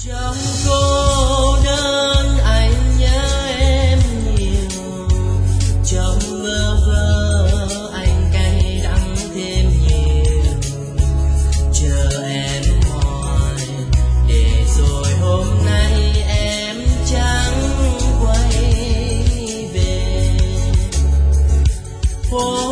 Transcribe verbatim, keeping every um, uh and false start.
Trong cô đơn anh nhớ em nhiều, trong bơ vơ anh cay đắng thêm nhiều. Chờ em hỏi để rồi hôm nay em chẳng quay về.